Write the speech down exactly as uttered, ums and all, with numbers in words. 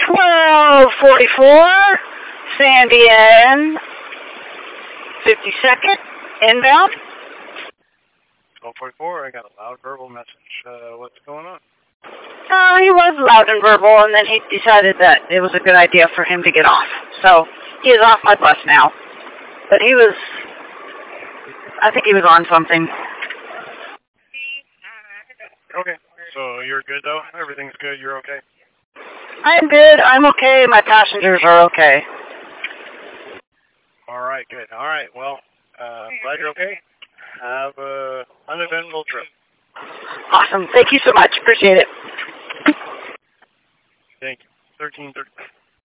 twelve forty-four, Sandian, fifty-second, inbound. twelve forty-four, I got a loud verbal message. Uh, what's going on? Uh, he was loud and verbal, and then he decided that it was a good idea for him to get off. So, he is off my bus now. But he was, I think he was on something. Okay, so you're good though? Everything's good, you're okay? I'm good, I'm okay, my passengers are okay. Alright, good. Alright, well, uh, glad you're okay. Have a uneventful trip. Awesome, thank you so much, appreciate it. Thank you. thirteen thirty.